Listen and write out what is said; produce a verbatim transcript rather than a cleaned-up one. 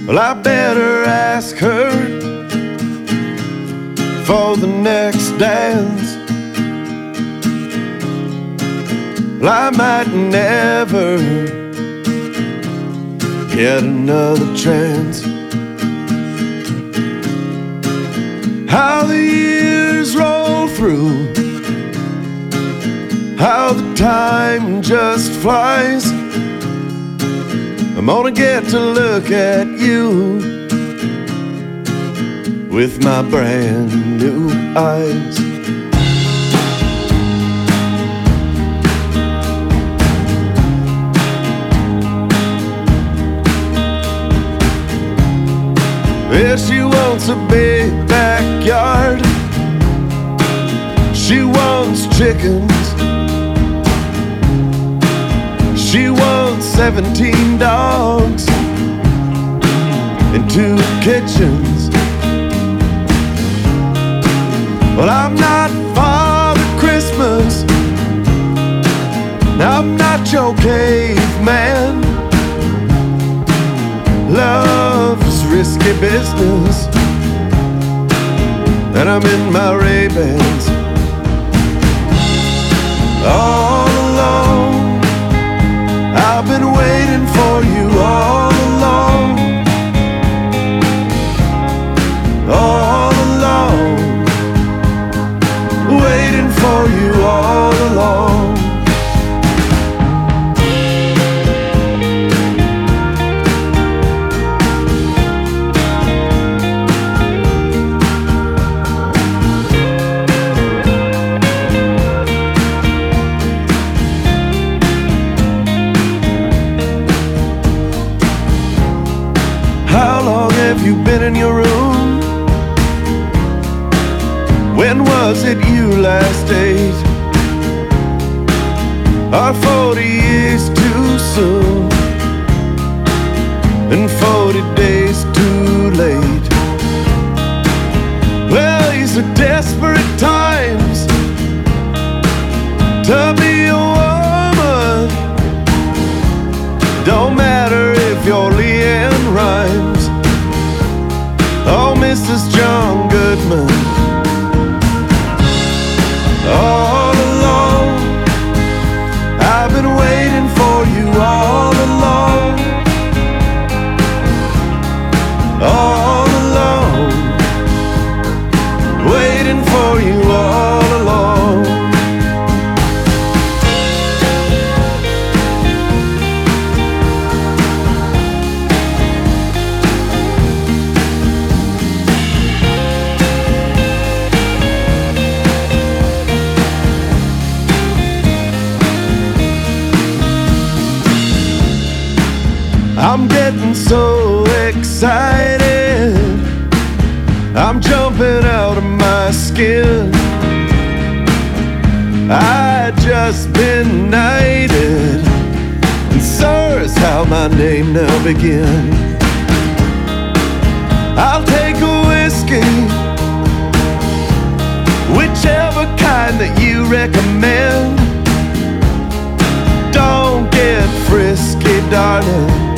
Well, I better ask her for the next dance. Well, I might never get another chance. How the years roll through, how the time just flies. I'm gonna get to look at you with my brand new eyes. Yeah, she wants a big backyard, she wants chickens, she wants seventeen dogs and two kitchens. Well, I'm not Father Christmas, I'm not your caveman. Love is risky business, and I'm in my Ray-Bans. All alone, I've been waiting for you all along. All alone, waiting for you all along. How long have you been in your room? When was it you last ate? Are forty years too soon and forty days too late? Well, these are desperate times to be a woman. Don't matter if you're Leanne Rimes or Missus John Goodman. All alone, I've been waiting for you all along. All alone, waiting for you all along. I'm getting so excited, I'm jumping out of my skin. I just been knighted, and so is how my name now begin. I'll take a whiskey, whichever kind that you recommend. Don't get frisky, darling,